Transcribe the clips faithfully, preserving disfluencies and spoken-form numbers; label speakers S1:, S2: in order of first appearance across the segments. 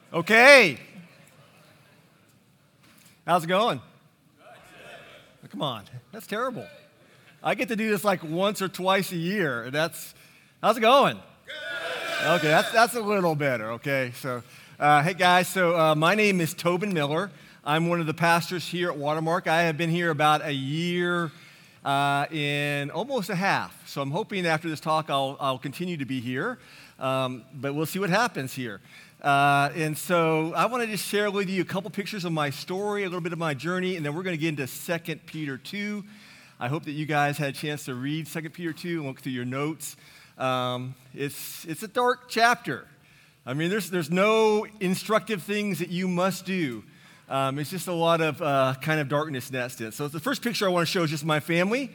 S1: Okay. How's it going? Oh, come on, that's terrible. I get to do this like once or twice a year. And that's how's it going? Okay, that's that's a little better. Okay, so uh, hey guys, so uh, my name is Tobin Miller. I'm one of the pastors here at Watermark. I have been here about a year uh, in almost a half. So I'm hoping after this talk I'll I'll continue to be here, um, but we'll see what happens here. Uh, and so I want to just share with you a couple pictures of my story, a little bit of my journey, and then we're going to get into Second Peter two. I hope that you guys had a chance to read Second Peter two and look through your notes. Um, it's it's a dark chapter. I mean, there's there's no instructive things that you must do. Um, it's just a lot of uh, kind of darkness in that sense. So the first picture I want to show is just my family.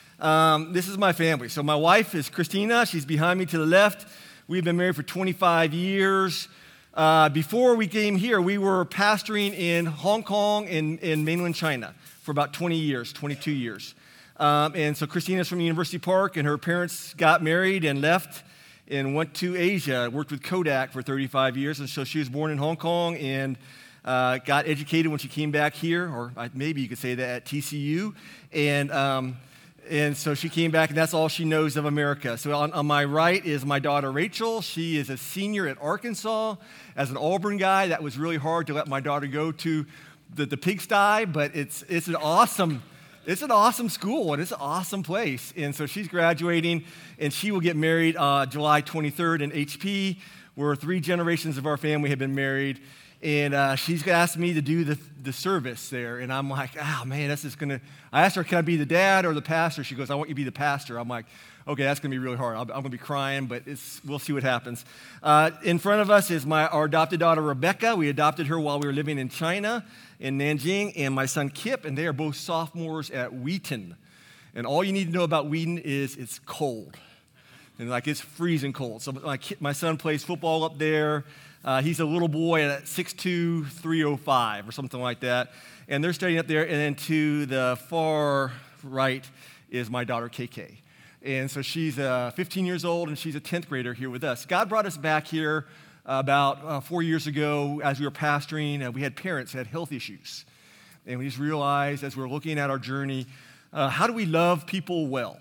S1: Um, this is my family. So my wife is Christina. She's behind me to the left. We've been married for twenty-five years. Uh, before we came here, we were pastoring in Hong Kong and in mainland China for about twenty years, twenty-two years. Um, and so Christina's from University Park, and her parents got married and left and went to Asia, worked with Kodak for thirty-five years. And so she was born in Hong Kong and uh, got educated when she came back here, or maybe you could say that at T C U. And um, And so she came back, and that's all she knows of America. So on, on my right is my daughter, Rachel. She is a senior at Arkansas. As an Auburn guy, that was really hard to let my daughter go to the, the pigsty, but it's it's an awesome it's an awesome school, and it's an awesome place. And so she's graduating, and she will get married uh, July twenty-third in H P, where three generations of our family have been married. And uh, she's asked me to do the, the service there. And I'm like, oh, man, that's just going to... I asked her, can I be the dad or the pastor? She goes, I want you to be the pastor. I'm like, okay, that's going to be really hard. I'm, I'm going to be crying, but it's, we'll see what happens. Uh, in front of us is my our adopted daughter, Rebecca. We adopted her while we were living in China, in Nanjing, and my son, Kip, and they are both sophomores at Wheaton. And all you need to know about Wheaton is it's cold. And, like, it's freezing cold. So my, kid, my son plays football up there. Uh, he's a little boy at six two, three oh five or something like that. And they're studying up there. And then to the far right is my daughter, K K. And so she's uh, fifteen years old, and she's a tenth grader here with us. God brought us back here about uh, four years ago as we were pastoring. Uh, we had parents who had health issues. And we just realized as we were looking at our journey, uh, how do we love people well?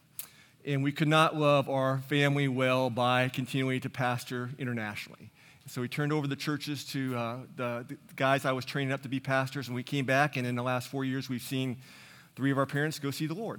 S1: And we could not love our family well by continuing to pastor internationally. So we turned over the churches to uh, the, the guys I was training up to be pastors, and we came back, and in the last four years, we've seen three of our parents go see the Lord.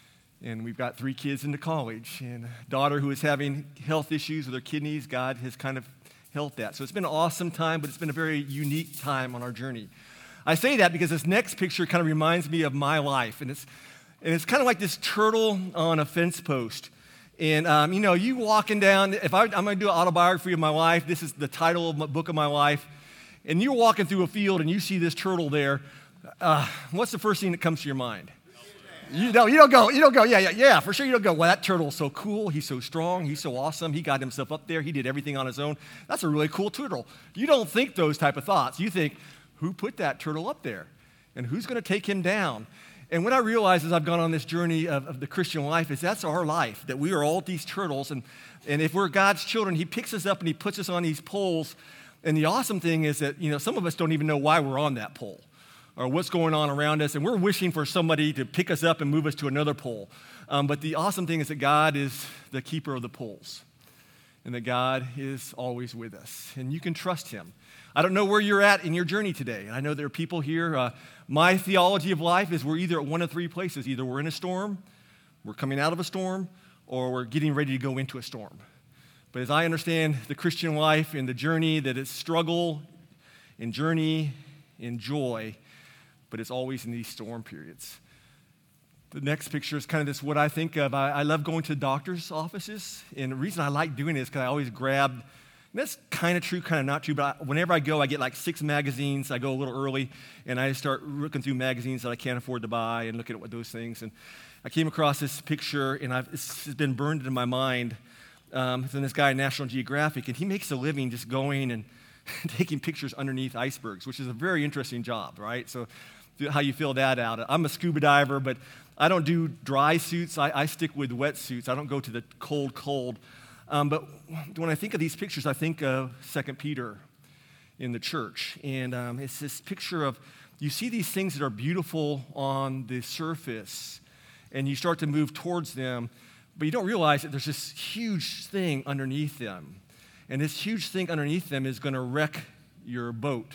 S1: And we've got three kids into college, and a daughter who is having health issues with her kidneys. God has kind of helped that. So it's been an awesome time, but it's been a very unique time on our journey. I say that because this next picture kind of reminds me of my life, and it's, and it's kind of like this turtle on a fence post. And, um, you know, you walking down, if I, I'm going to do an autobiography of my life, this is the title of my book of my life, and you're walking through a field and you see this turtle there, uh, what's the first thing that comes to your mind? You don't, you don't go, you don't go, yeah, yeah, yeah, for sure you don't go, well, that turtle's so cool, he's so strong, he's so awesome, he got himself up there, he did everything on his own. That's a really cool turtle. You don't think those type of thoughts. You think, who put that turtle up there? And who's going to take him down? And what I realize as I've gone on this journey of, of the Christian life is that's our life, that we are all these turtles. And, and if we're God's children, he picks us up and he puts us on these poles. And the awesome thing is that, you know, some of us don't even know why we're on that pole or what's going on around us. And we're wishing for somebody to pick us up and move us to another pole. Um, but the awesome thing is that God is the keeper of the poles and that God is always with us. And you can trust him. I don't know where you're at in your journey today. I know there are people here. Uh, my theology of life is we're either at one of three places. Either we're in a storm, we're coming out of a storm, or we're getting ready to go into a storm. But as I understand the Christian life and the journey, that it's struggle and journey and joy, but it's always in these storm periods. The next picture is kind of this what I think of. I, I love going to doctor's offices, and the reason I like doing it is because I always grab. And that's kind of true, kind of not true, but I, whenever I go, I get like six magazines. I go a little early, and I start looking through magazines that I can't afford to buy and looking at what those things. And I came across this picture, and I've, it's been burned into my mind. Um, it's in this guy, National Geographic, and he makes a living just going and taking pictures underneath icebergs, which is a very interesting job, right? So how you fill that out. I'm a scuba diver, but I don't do dry suits. I, I stick with wet suits. I don't go to the cold, cold. Um, but when I think of these pictures, I think of Second Peter. in the church. And um, it's this picture of, you see these things that are beautiful on the surface, and you start to move towards them, but you don't realize that there's this huge thing underneath them. And this huge thing underneath them is going to wreck your boat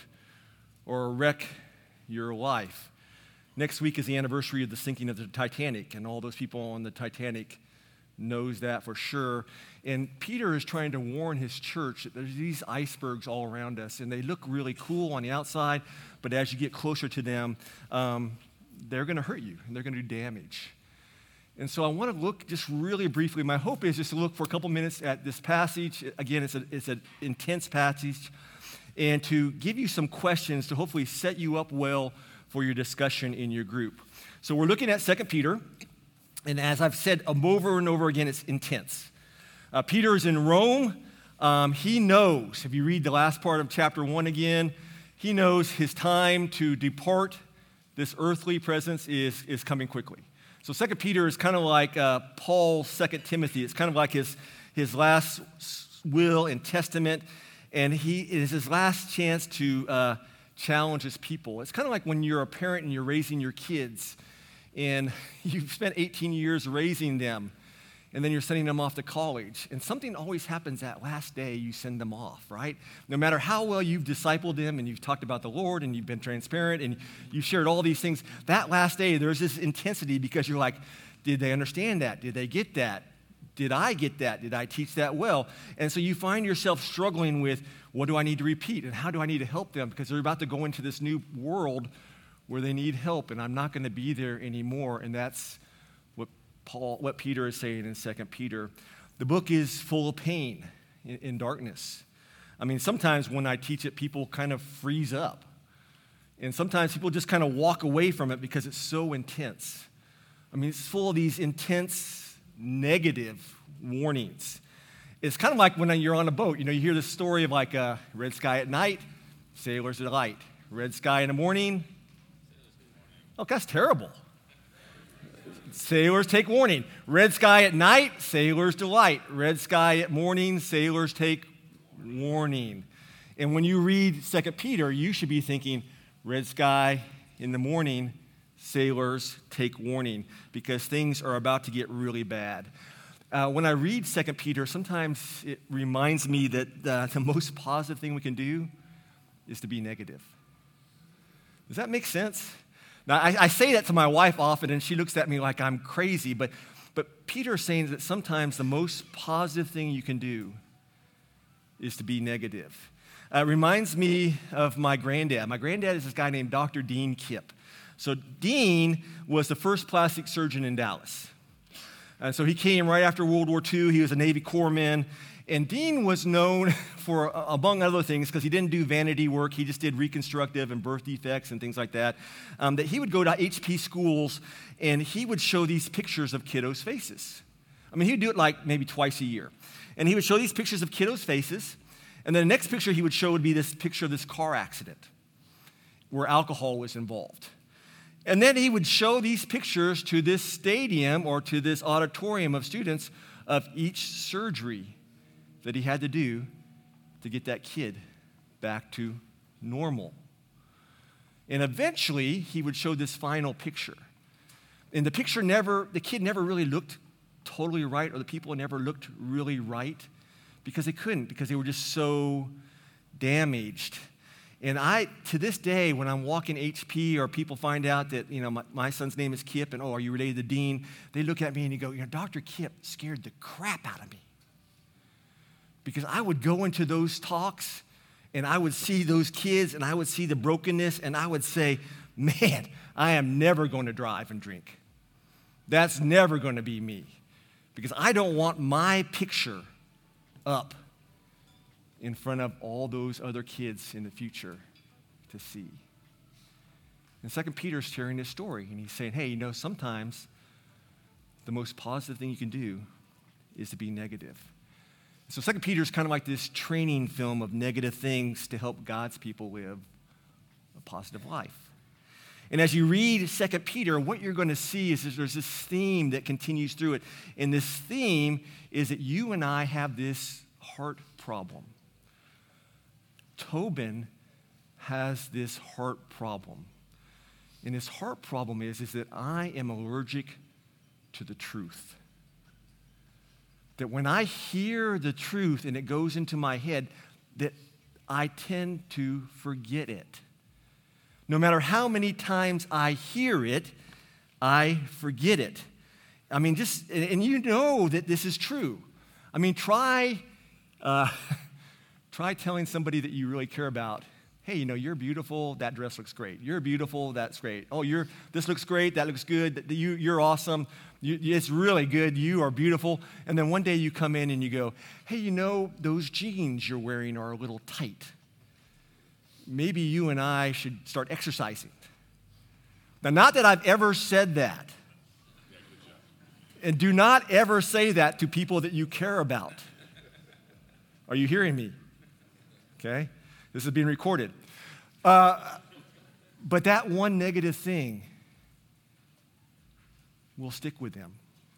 S1: or wreck your life. Next week is the anniversary of the sinking of the Titanic, and all those people on the Titanic knows that for sure. And Peter is trying to warn his church that there's these icebergs all around us, and they look really cool on the outside, but as you get closer to them, um, they're going to hurt you, and they're going to do damage. And so I want to look just really briefly. My hope is just to look for a couple minutes at this passage. Again, it's, a, it's an intense passage, and to give you some questions to hopefully set you up well for your discussion in your group. So we're looking at Second Peter. And as I've said over and over again, it's intense. Uh, Peter is in Rome. Um, he knows, if you read the last part of chapter one again, he knows his time to depart this earthly presence is, is coming quickly. So Second Peter is kind of like uh, Paul's Second Timothy. It's kind of like his, his last will and testament, and he it is his last chance to uh, challenge his people. It's kind of like when you're a parent and you're raising your kids, and you've spent eighteen years raising them, and then you're sending them off to college. And something always happens that last day you send them off, right? No matter how well you've discipled them and you've talked about the Lord and you've been transparent and you've shared all these things, that last day there's this intensity because you're like, did they understand that? Did they get that? Did I get that? Did I teach that well? And so you find yourself struggling with, what do I need to repeat and how do I need to help them? Because they're about to go into this new world where they need help, and I'm not going to be there anymore. And that's what Paul, what Peter is saying in Second Peter. The book is full of pain in, in darkness. I mean, sometimes when I teach it, people kind of freeze up. And sometimes people just kind of walk away from it because it's so intense. I mean, it's full of these intense, negative warnings. It's kind of like when you're on a boat. You know, you hear this story of like a red sky at night, sailors delight. Red sky in the morning, oh, that's terrible. Sailors take warning. Red sky at night, sailors delight. Red sky at morning, sailors take warning. And when you read Second Peter, you should be thinking, red sky in the morning, sailors take warning, because things are about to get really bad. Uh, when I read Second Peter, sometimes it reminds me that uh, the most positive thing we can do is to be negative. Does that make sense? Now, I, I say that to my wife often, and she looks at me like I'm crazy, but, but Peter is saying that sometimes the most positive thing you can do is to be negative. Uh, it reminds me of my granddad. My granddad is this guy named Doctor Dean Kipp. So Dean was the first plastic surgeon in Dallas. And so he came right after World War Two. He was a Navy corpsman. And Dean was known for, among other things, because he didn't do vanity work, he just did reconstructive and birth defects and things like that, um, that he would go to H P schools and he would show these pictures of kiddos' faces. I mean, he would do it like maybe twice a year. And he would show these pictures of kiddos' faces, and then the next picture he would show would be this picture of this car accident where alcohol was involved. And then he would show these pictures to this stadium or to this auditorium of students of each surgery that he had to do to get that kid back to normal. And eventually, he would show this final picture. And the picture never, the kid never really looked totally right, or the people never looked really right, because they couldn't, because they were just so damaged. And I, to this day, when I'm walking H P or people find out that, you know, my, my son's name is Kip, and, oh, are you related to Dean? They look at me and you go, you know, Doctor Kip scared the crap out of me. Because I would go into those talks, and I would see those kids, and I would see the brokenness, and I would say, man, I am never going to drive and drink. That's never going to be me. Because I don't want my picture up in front of all those other kids in the future to see. And Second Peter's sharing this story, and he's saying, hey, you know, sometimes the most positive thing you can do is to be negative. So Second Peter is kind of like this training film of negative things to help God's people live a positive life. And as you read Second Peter, what you're going to see is there's this theme that continues through it. And this theme is that you and I have this heart problem. Tobin has this heart problem. And his heart problem is, is that I am allergic to the truth. That when I hear the truth and it goes into my head, that I tend to forget it. No matter how many times I hear it, I forget it. I mean, just, and you know that this is true. I mean, try, uh, try telling somebody that you really care about, hey, you know, you're beautiful, that dress looks great. You're beautiful, that's great. Oh, you're, this looks great, that looks good. You, you're awesome. You, it's really good. You are beautiful. And then one day you come in and you go, hey, you know, those jeans you're wearing are a little tight. Maybe you and I should start exercising. Now, not that I've ever said that. And do not ever say that to people that you care about. Are you hearing me? Okay? This is being recorded. Uh, but that one negative thing will stick with them.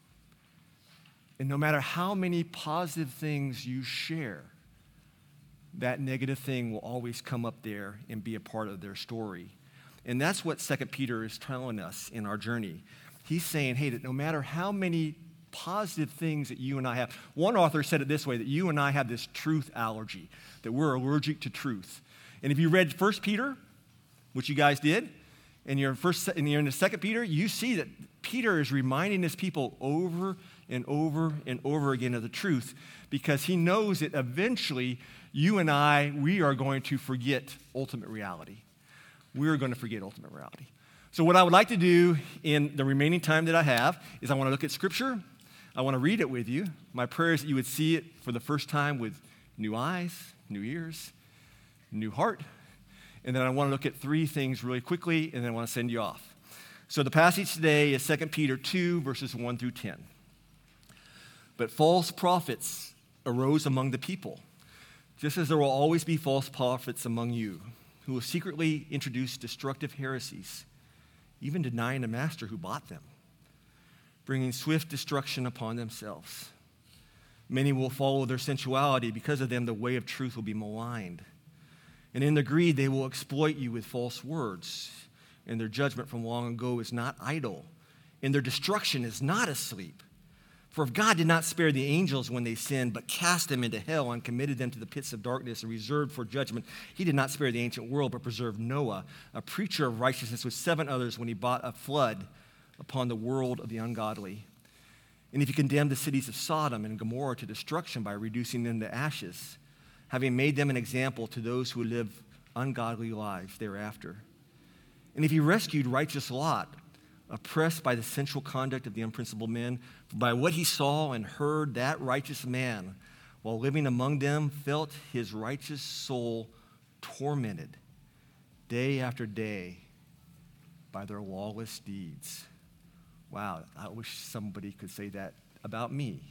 S1: And no matter how many positive things you share, that negative thing will always come up there and be a part of their story. And that's what Second Peter is telling us in our journey. He's saying, hey, that no matter how many positive things that you and I have, one author said it this way, that you and I have this truth allergy, that we're allergic to truth. And if you read First Peter, which you guys did, and you're in, first, and you're in the Second Peter, you see that Peter is reminding his people over and over and over again of the truth, because he knows that eventually you and I, we are going to forget ultimate reality. We're going to forget ultimate reality. So what I would like to do in the remaining time that I have is I want to look at Scripture. I want to read it with you. My prayer is that you would see it for the first time with new eyes, new ears, new heart. And then I want to look at three things really quickly, and then I want to send you off. So the passage today is Second Peter two, verses one through ten. But false prophets arose among the people, just as there will always be false prophets among you, who will secretly introduce destructive heresies, even denying the master who bought them, bringing swift destruction upon themselves. Many will follow their sensuality. Because of them, the way of truth will be maligned. And in their greed, they will exploit you with false words. And their judgment from long ago is not idle. And their destruction is not asleep. For if God did not spare the angels when they sinned, but cast them into hell and committed them to the pits of darkness and reserved for judgment, he did not spare the ancient world, but preserved Noah, a preacher of righteousness, with seven others when he brought a flood upon the world of the ungodly. And if he condemned the cities of Sodom and Gomorrah to destruction by reducing them to ashes, having made them an example to those who live ungodly lives thereafter. And if he rescued righteous Lot, oppressed by the sensual conduct of the unprincipled men, for by what he saw and heard, that righteous man, while living among them, felt his righteous soul tormented day after day by their lawless deeds. Wow, I wish somebody could say that about me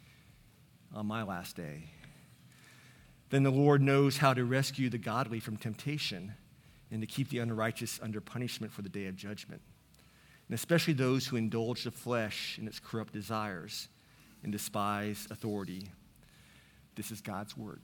S1: on my last day. Then the Lord knows how to rescue the godly from temptation and to keep the unrighteous under punishment for the day of judgment, and especially those who indulge the flesh in its corrupt desires and despise authority. This is God's word.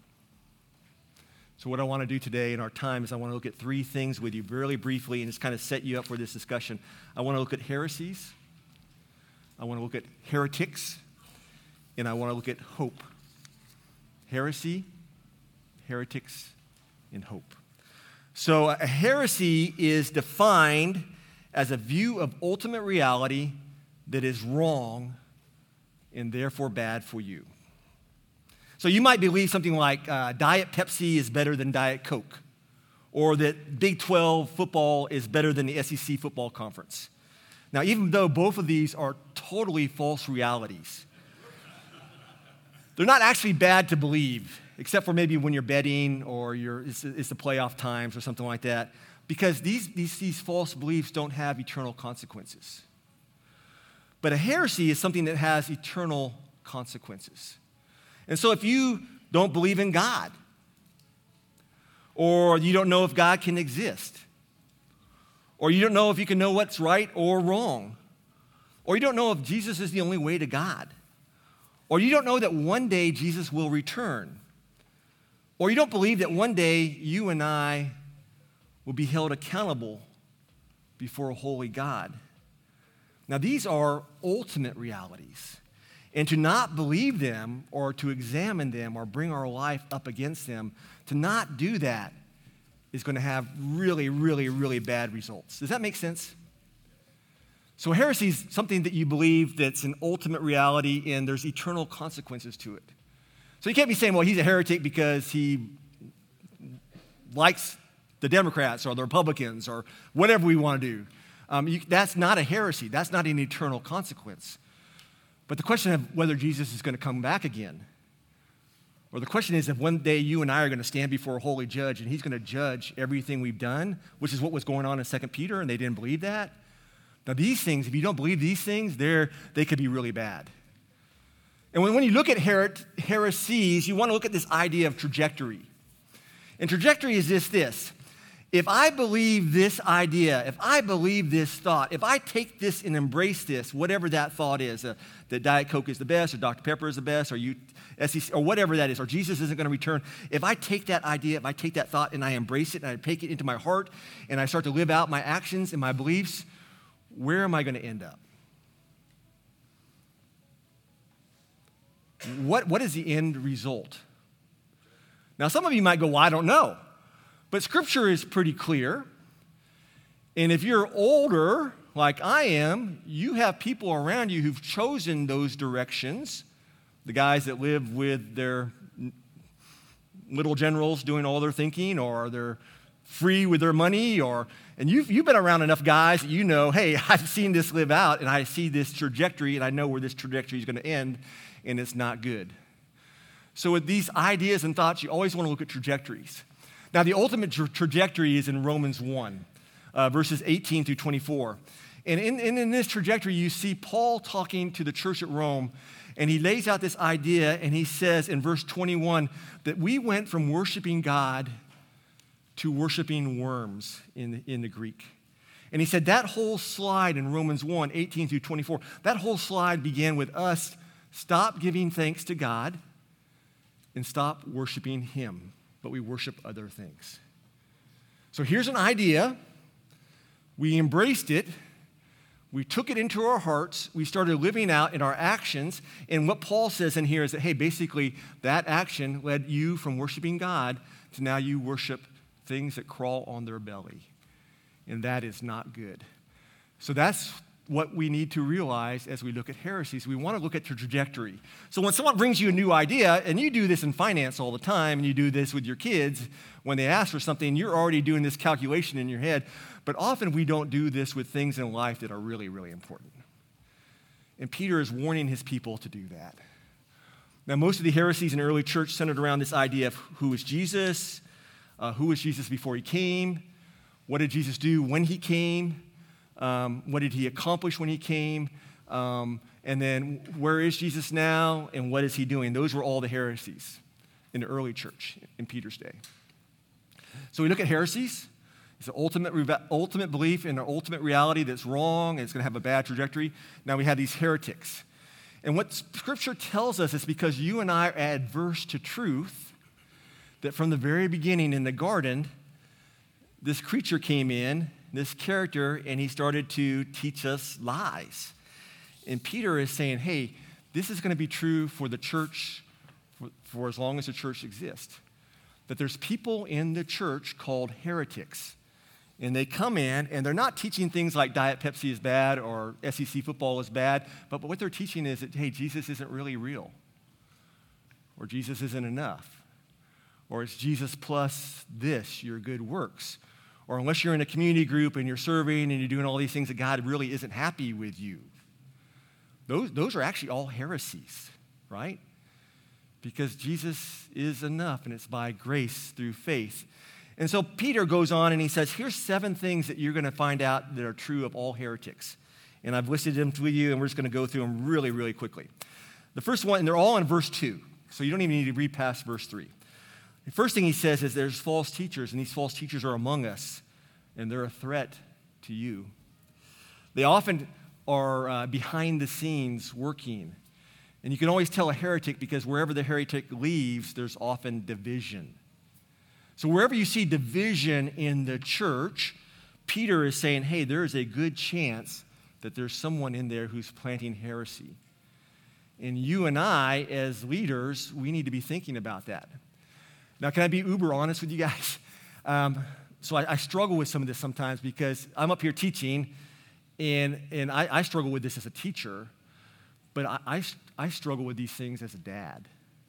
S1: So what I want to do today in our time is I want to look at three things with you really briefly and just kind of set you up for this discussion. I want to look at heresies, I want to look at heretics, and I want to look at hope. Heresy, heretics, and hope. So a heresy is defined as a view of ultimate reality that is wrong and therefore bad for you. So you might believe something like uh, Diet Pepsi is better than Diet Coke, or that Big twelve football is better than the S E C football conference. Now, even though both of these are totally false realities, they're not actually bad to believe, except for maybe when you're betting or you're, it's, it's the playoff times or something like that, because these, these, these false beliefs don't have eternal consequences. But a heresy is something that has eternal consequences. And so if you don't believe in God, or you don't know if God can exist, or you don't know if you can know what's right or wrong, or you don't know if Jesus is the only way to God, or you don't know that one day Jesus will return, Or you don't believe that one day you and I will be held accountable before a holy God. Now, these are ultimate realities. And to not believe them or to examine them or bring our life up against them, to not do that is going to have really, really, really bad results. Does that make sense? So heresy is something that you believe that's an ultimate reality and there's eternal consequences to it. So you can't be saying, well, he's a heretic because he likes the Democrats or the Republicans or whatever we want to do. Um, you, that's not a heresy. That's not an eternal consequence. But the question of whether Jesus is going to come back again, or the question is if one day you and I are going to stand before a holy judge and he's going to judge everything we've done, which is what was going on in Second Peter, and they didn't believe that. Now these things, if you don't believe these things, they're, they could be really bad. And when, when you look at her- heresies, you want to look at this idea of trajectory. And trajectory is just this. If I believe this idea, if I believe this thought, if I take this and embrace this, whatever that thought is, uh, that Diet Coke is the best, or Doctor Pepper is the best, or you, S E C, or whatever that is, or Jesus isn't going to return, if I take that idea, if I take that thought and I embrace it and I take it into my heart and I start to live out my actions and my beliefs, where am I going to end up? What, what is the end result? Now, some of you might go, well, I don't know. But Scripture is pretty clear. And if you're older, like I am, you have people around you who've chosen those directions. The guys that live with their little generals doing all their thinking, or they're free with their money, or and you've, you've been around enough guys that you know, hey, I've seen this live out, and I see this trajectory, and I know where this trajectory is going to end, and it's not good. So with these ideas and thoughts, you always want to look at trajectories. Now, the ultimate tra- trajectory is in Romans one, uh, verses eighteen through twenty-four. And in, in, in this trajectory, you see Paul talking to the church at Rome, and he lays out this idea, and he says in verse twenty-one that we went from worshiping God to worshiping worms in the, in the Greek. And he said that whole slide in Romans one, eighteen through twenty-four, that whole slide began with us stop giving thanks to God and stop worshiping him, but we worship other things. So here's an idea. We embraced it. We took it into our hearts. We started living out in our actions. And what Paul says in here is that, hey, basically, that action led you from worshiping God to now you worship things that crawl on their belly. And that is not good. So that's what we need to realize as we look at heresies. We want to look at the trajectory. So when someone brings you a new idea, and you do this in finance all the time, and you do this with your kids, when they ask for something, you're already doing this calculation in your head. But often we don't do this with things in life that are really, really important. And Peter is warning his people to do that. Now, most of the heresies in the early church centered around this idea of who is Jesus, uh, who was Jesus before he came, what did Jesus do when he came, Um, what did he accomplish when he came? Um, and then where is Jesus now? And what is he doing? Those were all the heresies in the early church in Peter's day. So we look at heresies. It's an ultimate, ultimate belief in an ultimate reality that's wrong and it's going to have a bad trajectory. Now we have these heretics. And what Scripture tells us is because you and I are adverse to truth, that from the very beginning in the garden, this creature came in, this character, and he started to teach us lies. And Peter is saying, hey, this is going to be true for the church for, for as long as the church exists. That there's people in the church called heretics. And they come in, and they're not teaching things like Diet Pepsi is bad or S E C football is bad, but, but what they're teaching is that, hey, Jesus isn't really real. Or Jesus isn't enough. Or it's Jesus plus this, your good works. Or unless you're in a community group and you're serving and you're doing all these things that God really isn't happy with you. Those, those are actually all heresies, right? Because Jesus is enough and it's by grace through faith. And so Peter goes on and he says, here's seven things that you're going to find out that are true of all heretics. And I've listed them to you and we're just going to go through them really, really quickly. The first one, and they're all in verse two, so you don't even need to read past verse three. The first thing he says is there's false teachers, and these false teachers are among us, and they're a threat to you. They often are uh, behind the scenes working. And you can always tell a heretic because wherever the heretic leaves, there's often division. So wherever you see division in the church, Peter is saying, hey, there is a good chance that there's someone in there who's planting heresy. And you and I, as leaders, we need to be thinking about that. Now, can I be uber honest with you guys? Um, so I, I struggle with some of this sometimes because I'm up here teaching, and, and I, I struggle with this as a teacher, but I, I, I struggle with these things as a dad.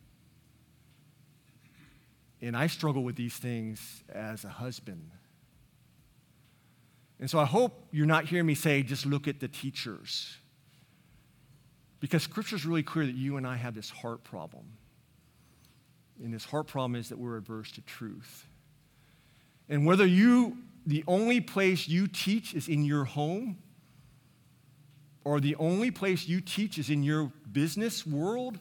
S1: And I struggle with these things as a husband. And so I hope you're not hearing me say, just look at the teachers. Because Scripture is really clear that you and I have this heart problem. And this heart problem is that we're averse to truth. And whether you, the only place you teach is in your home, or the only place you teach is in your business world,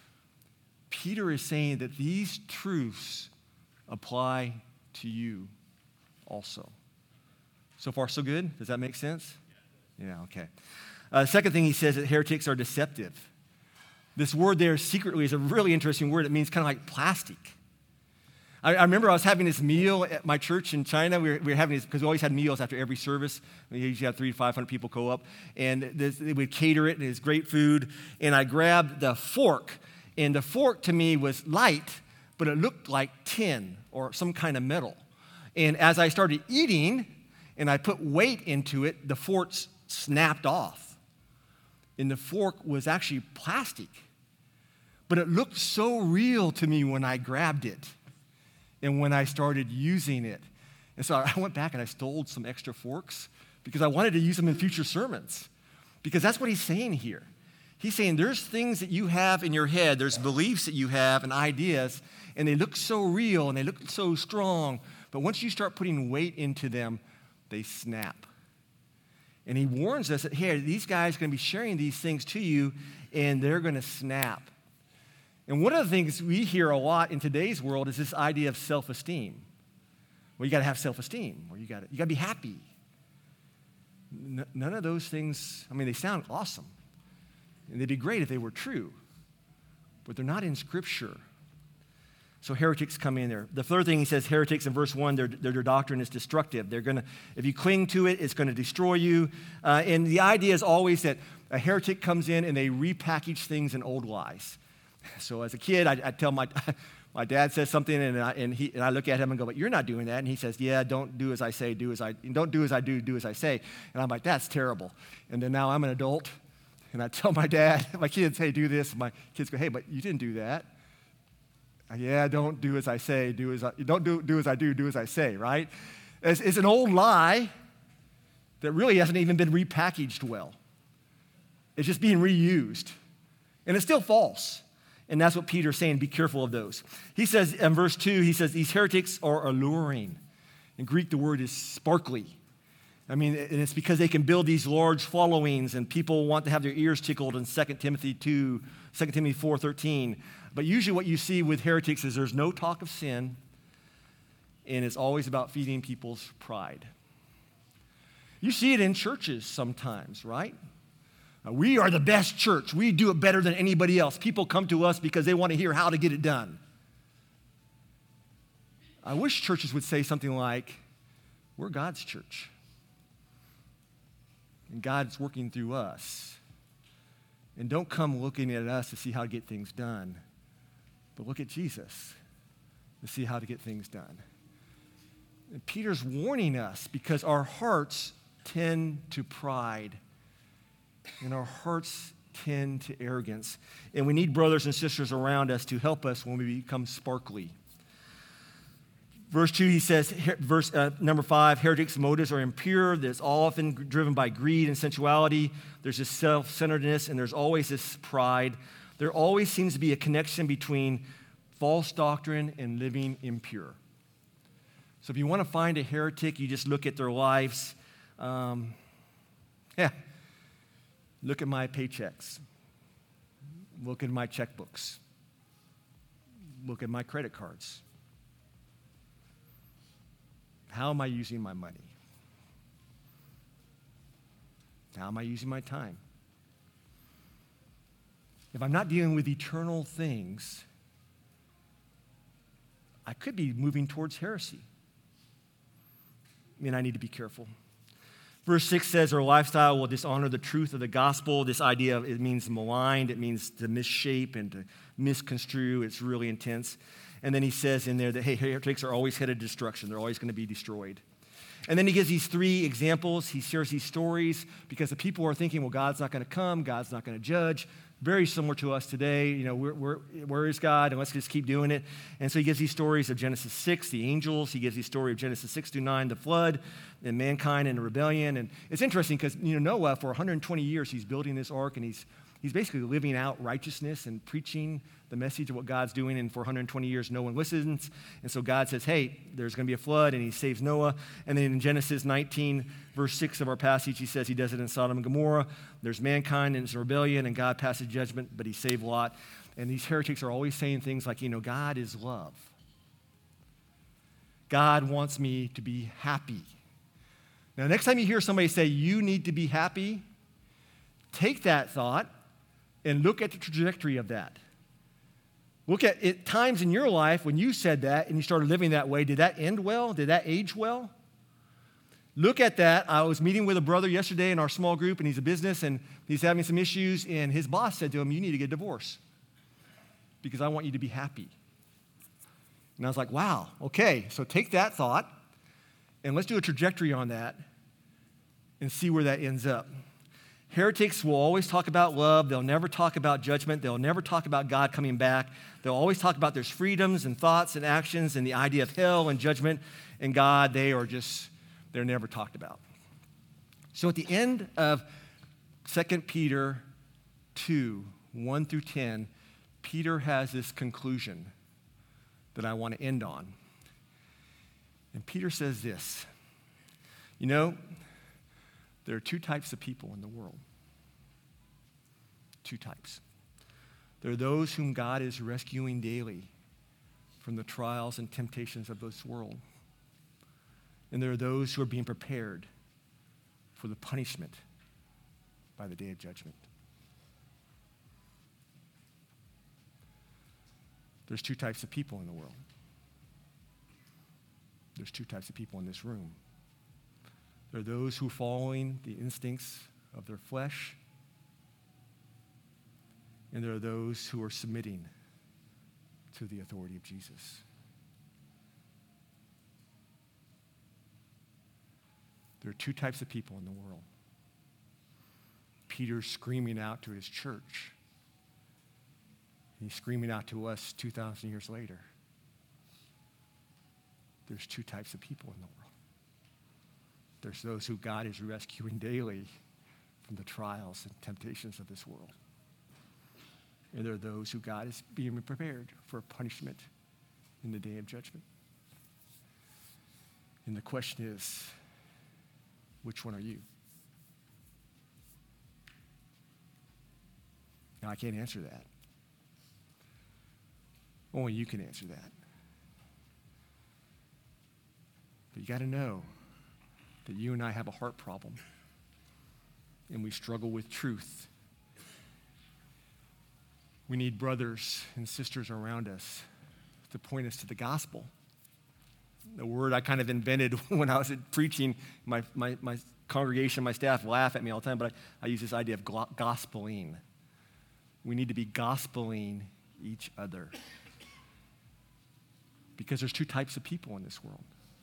S1: Peter is saying that these truths apply to you also. So far, so good? Does that make sense? Yeah, okay. Uh, the second thing he says that heretics are deceptive. This word there, secretly, is a really interesting word. It means kind of like plastic. I, I remember I was having this meal at my church in China. We were, we were having this, because we always had meals after every service. We usually have three to five hundred people go up. And this, they would cater it, and it's great food. And I grabbed the fork, and the fork to me was light, but it looked like tin or some kind of metal. And as I started eating, and I put weight into it, the fork snapped off. And the fork was actually plastic. But it looked so real to me when I grabbed it and when I started using it. And so I went back and I stole some extra forks because I wanted to use them in future sermons. Because that's what he's saying here. He's saying there's things that you have in your head, there's beliefs that you have and ideas, and they look so real and they look so strong. But once you start putting weight into them, they snap. And he warns us that, hey, these guys are going to be sharing these things to you, and they're going to snap. And one of the things we hear a lot in today's world is this idea of self-esteem. Well, you got to have self-esteem, or you got to you got to be happy. N- none of those things, I mean, they sound awesome. And they'd be great if they were true, but they're not in Scripture. So heretics come in there. The third thing he says, heretics in verse one, their, their, their doctrine is destructive. They're going to, if you cling to it, it's going to destroy you. Uh, and the idea is always that a heretic comes in and they repackage things in old lies. So as a kid, I, I tell my, my dad says something, and I, and, he, and I look at him and go, but you're not doing that. And he says, yeah, don't do as I say, do as I, don't do as I do, do as I say. And I'm like, that's terrible. And then now I'm an adult, and I tell my dad, my kids, hey, do this. My kids go, hey, but you didn't do that. Yeah, don't do as I say, do as I, don't do, do as I do, do as I say, right? It's, it's an old lie that really hasn't even been repackaged well. It's just being reused. And it's still false. And that's what Peter's saying, be careful of those. He says in verse two, he says, these heretics are alluring. In Greek, the word is sparkly. I mean, and it's because they can build these large followings, and people want to have their ears tickled in Second Timothy two, Second Timothy four thirteen. But usually what you see with heretics is there's no talk of sin, and it's always about feeding people's pride. You see it in churches sometimes, right? Uh, we are the best church. We do it better than anybody else. People come to us because they want to hear how to get it done. I wish churches would say something like, we're God's church. And God's working through us. And don't come looking at us to see how to get things done, but look at Jesus to see how to get things done. And Peter's warning us because our hearts tend to pride, and our hearts tend to arrogance. And we need brothers and sisters around us to help us when we become sparkly. Verse two, he says, verse uh, number five, heretics' motives are impure. There's often driven by greed and sensuality. There's this self-centeredness, and there's always this pride. There always seems to be a connection between false doctrine and living impure. So if you want to find a heretic, you just look at their lives. Um, yeah, look at my paychecks. Look at my checkbooks. Look at my credit cards. How am I using my money? How am I using my time? If I'm not dealing with eternal things, I could be moving towards heresy. I mean, I need to be careful. Verse six says our lifestyle will dishonor the truth of the gospel. This idea of it means maligned, it means to misshape and to misconstrue. It's really intense. And then he says in there that, hey, heretics are always headed to destruction. They're always going to be destroyed. And then he gives these three examples. He shares these stories because the people are thinking, well, God's not going to come. God's not going to judge. Very similar to us today. You know, we're, we're, where is God? And let's just keep doing it. And so he gives these stories of Genesis six, the angels. He gives the story of Genesis six through nine, the flood, and mankind and the rebellion. And it's interesting because, you know, Noah, for one hundred twenty years, he's building this ark, and he's He's basically living out righteousness and preaching the message of what God's doing, and for one hundred twenty years, no one listens. And so God says, hey, there's going to be a flood, and he saves Noah. And then in Genesis nineteen, verse six of our passage, he says he does it in Sodom and Gomorrah. There's mankind, and it's rebellion, and God passes judgment, but he saved Lot. And these heretics are always saying things like, you know, God is love. God wants me to be happy. Now, next time you hear somebody say, you need to be happy, take that thought and look at the trajectory of that. Look at it, times in your life when you said that and you started living that way. Did that end well? Did that age well? Look at that. I was meeting with a brother yesterday in our small group, and he's a business, and he's having some issues, and his boss said to him, you need to get a divorce because I want you to be happy. And I was like, wow, okay, so take that thought, and let's do a trajectory on that and see where that ends up. Heretics will always talk about love. They'll never talk about judgment. They'll never talk about God coming back. They'll always talk about there's freedoms and thoughts and actions and the idea of hell and judgment and God. They are just, they're never talked about. So at the end of Second Peter two, one through ten, Peter has this conclusion that I want to end on. And Peter says this, you know, there are two types of people in the world. Two types. There are those whom God is rescuing daily from the trials and temptations of this world. And there are those who are being prepared for the punishment by the day of judgment. There's two types of people in the world. There's two types of people in this room. There are those who are following the instincts of their flesh, and there are those who are submitting to the authority of Jesus. There are two types of people in the world. Peter's screaming out to his church. He's screaming out to us two thousand years later. There's two types of people in the world. There's those who God is rescuing daily from the trials and temptations of this world. And there are those who God is being prepared for punishment in the day of judgment. And the question is, which one are you? Now, I can't answer that. Only you can answer that. But you got to know that you and I have a heart problem, and we struggle with truth. We need brothers and sisters around us to point us to the gospel. The word I kind of invented when I was preaching, my, my, my congregation, my staff laugh at me all the time, but I, I use this idea of gospeling. We need to be gospeling each other. Because there's two types of people in this world.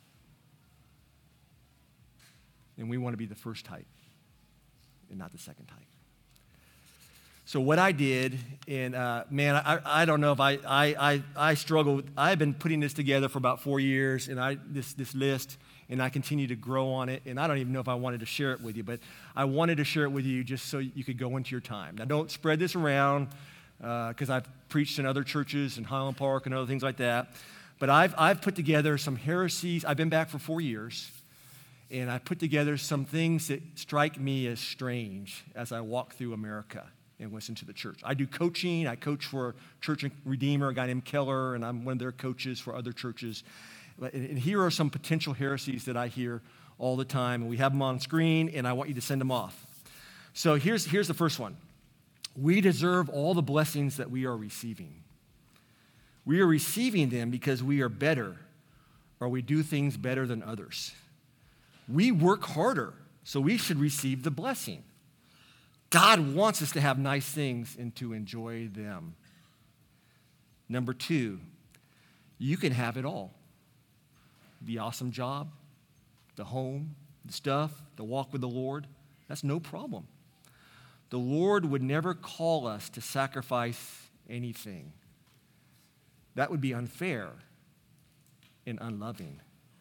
S1: And we want to be the first type and not the second type. So what I did, and uh, man, I, I don't know if I, I, I, I struggle. I've been putting this together for about four years, and I this, this list, and I continue to grow on it, and I don't even know if I wanted to share it with you, but I wanted to share it with you just so you could go into your time. Now, don't spread this around, because uh, I've preached in other churches in Highland Park and other things like that, but I've, I've put together some heresies. I've been back for four years. And I put together some things that strike me as strange as I walk through America and listen to the church. I do coaching. I coach for Church Redeemer, a guy named Keller, and I'm one of their coaches for other churches. And here are some potential heresies that I hear all the time. And we have them on screen, and I want you to send them off. So here's, here's the first one. We deserve all the blessings that we are receiving. We are receiving them because we are better or we do things better than others. We work harder, so we should receive the blessing. God wants us to have nice things and to enjoy them. Number two, you can have it all. The awesome job, the home, the stuff, the walk with the Lord, that's no problem. The Lord would never call us to sacrifice anything. That would be unfair and unloving.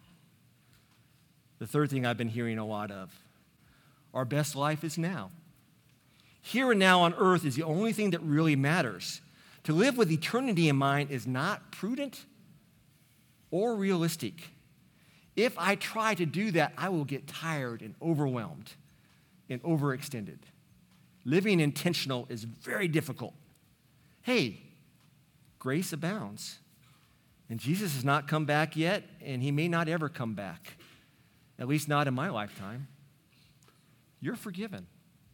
S1: The third thing I've been hearing a lot of, our best life is now. Here and now on earth is the only thing that really matters. To live with eternity in mind is not prudent or realistic. If I try to do that, I will get tired and overwhelmed and overextended. Living intentional is very difficult. Hey, grace abounds. And Jesus has not come back yet, and he may not ever come back, at least not in my lifetime. You're forgiven.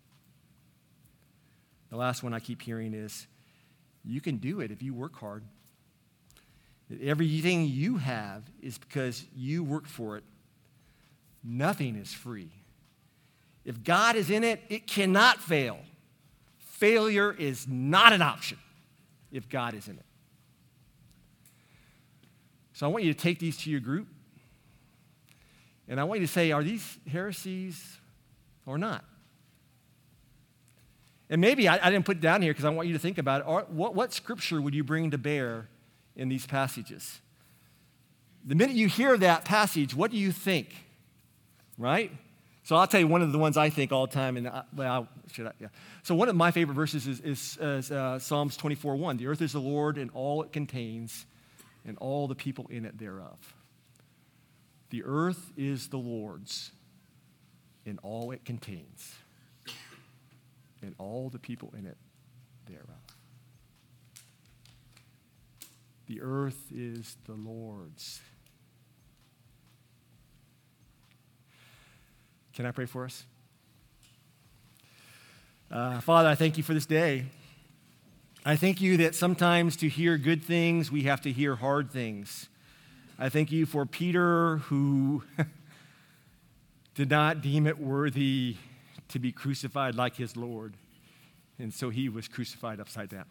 S1: The last one I keep hearing is, you can do it if you work hard. Everything you have is because you work for it. Nothing is free. If God is in it, it cannot fail. Failure is not an option if God is in it. So I want you to take these to your group, and I want you to say, are these heresies or not? And maybe I, I didn't put it down here because I want you to think about it. Or what, what scripture would you bring to bear in these passages? The minute you hear that passage, what do you think? Right? So I'll tell you one of the ones I think all the time. And I, well, should I? Yeah. So one of my favorite verses is, is, is uh, Psalms twenty-four one. The earth is the Lord and all it contains, and all the people in it thereof. The earth is the Lord's and all it contains, and all the people in it thereof. The earth is the Lord's. Can I pray for us? Uh, Father, I thank you for this day. I thank you that sometimes to hear good things, we have to hear hard things. I thank you for Peter, who did not deem it worthy to be crucified like his Lord, and so he was crucified upside down.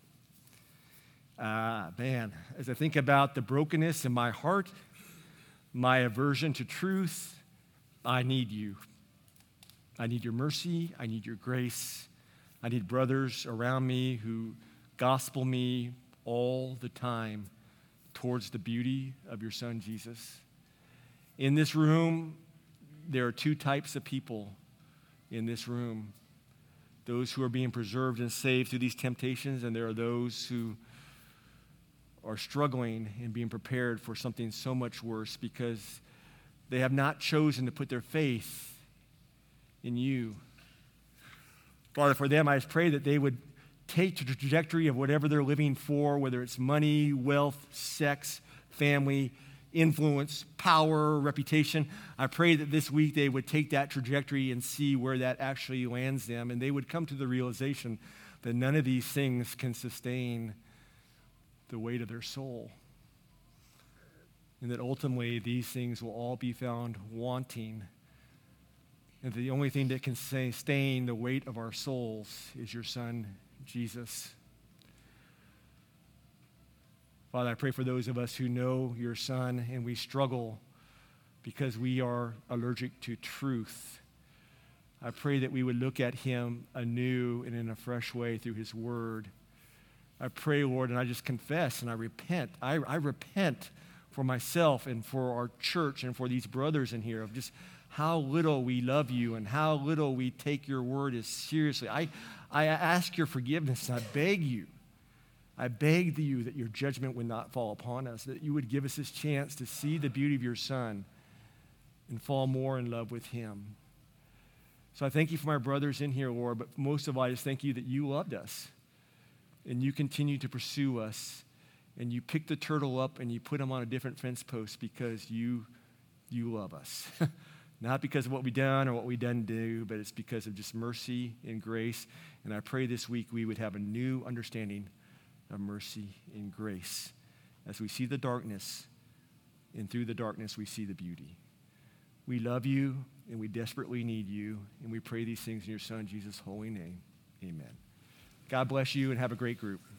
S1: Ah, man, as I think about the brokenness in my heart, my aversion to truth, I need you. I need your mercy. I need your grace. I need brothers around me who gospel me all the time towards the beauty of your Son, Jesus. In this room, there are two types of people in this room. Those who are being preserved and saved through these temptations, and there are those who are struggling and being prepared for something so much worse because they have not chosen to put their faith in you. Father, for them, I just pray that they would take the trajectory of whatever they're living for, whether it's money, wealth, sex, family, influence, power, reputation. I pray that this week they would take that trajectory and see where that actually lands them, and they would come to the realization that none of these things can sustain the weight of their soul. And that ultimately these things will all be found wanting. And the only thing that can sustain the weight of our souls is your Son, Jesus. Father, I pray for those of us who know your Son and we struggle because we are allergic to truth. I pray that we would look at him anew and in a fresh way through his word. I pray, Lord, and I just confess and I repent. I, I repent for myself and for our church and for these brothers in here of just how little we love you and how little we take your word as seriously. I, I ask your forgiveness and I beg you, I beg you that your judgment would not fall upon us, that you would give us this chance to see the beauty of your Son and fall more in love with him. So I thank you for my brothers in here, Lord, but most of all, I just thank you that you loved us and you continue to pursue us. And you pick the turtle up and you put him on a different fence post because you, you love us. Not because of what we've done or what we didn't do, but it's because of just mercy and grace. And I pray this week we would have a new understanding of mercy and grace. as we see the darkness, and through the darkness we see the beauty. We love you, and we desperately need you, and we pray these things in your Son, Jesus' holy name. Amen. God bless you, and have a great group.